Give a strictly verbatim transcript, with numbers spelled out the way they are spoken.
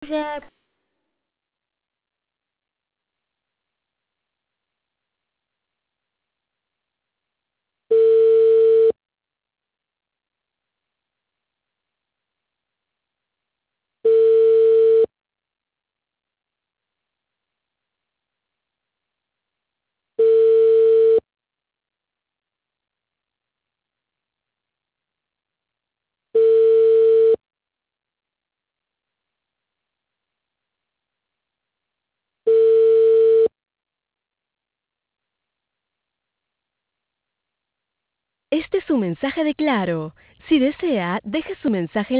ya. Este es su mensaje de Claro. Si desea, deje su mensaje en